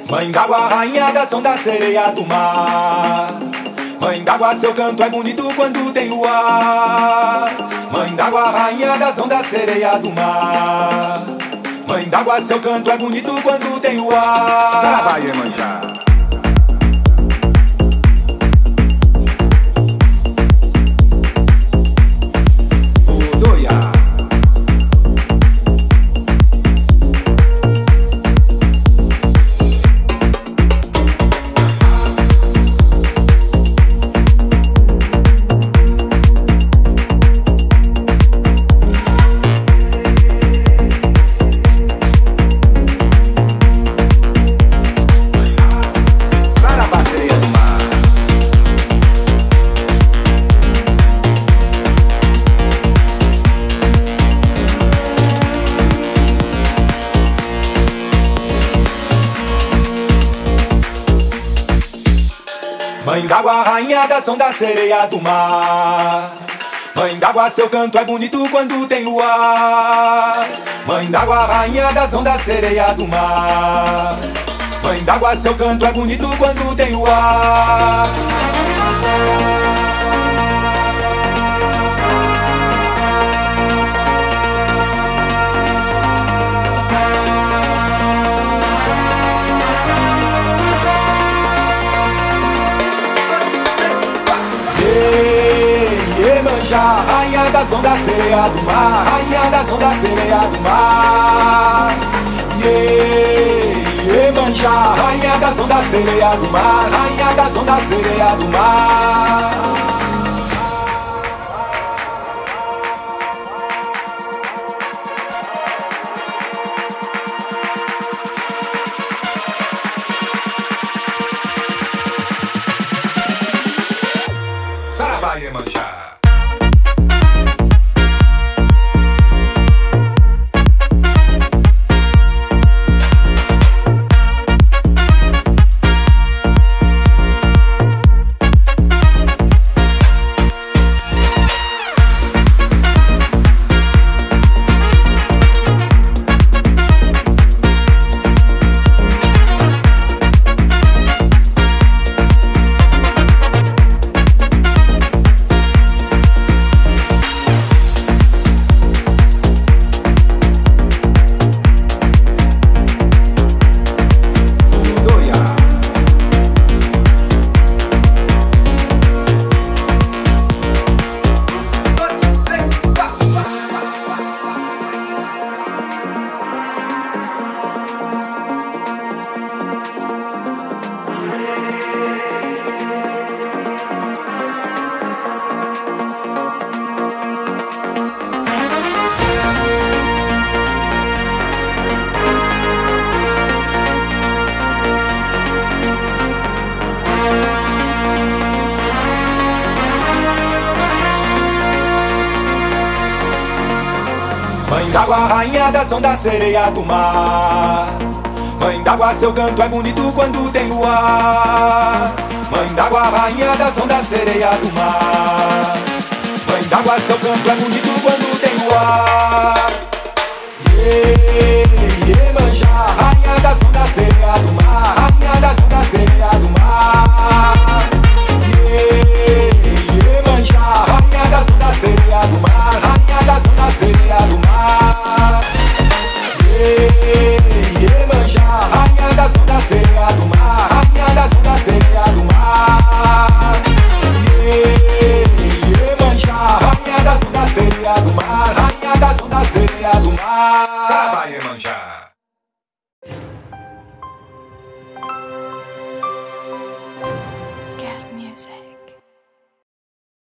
Mãe d'água, rainha da som da sereia do mar. Mãe d'água, seu canto é bonito quando tem luar. Mãe d'água, rainha da som da sereia do mar. Mãe d'água, seu canto é bonito quando tem luar. Saravá, Iemanjá. Mãe d'água, rainha da som da sereia do mar. Mãe d'água, seu canto é bonito quando tem luar. Mãe d'água, rainha da som da sereia do mar. Mãe d'água, seu canto é bonito quando tem luar. Iemanjá, rainha da som da sereia do mar. Rainha da som da sereia do mar. Iemanjá, rainha da som da sereia do mar. Rainha da som da sereia do mar. Saravá, Iemanjá. Mãe d'água, rainha da som da sereia do mar. Mãe d'água, seu canto é bonito quando tem luar. Mãe d'água, rainha da som da sereia do mar. Mãe d'água, seu canto é bonito quando tem luar. Iemanjá, rainha da som da sereia do mar.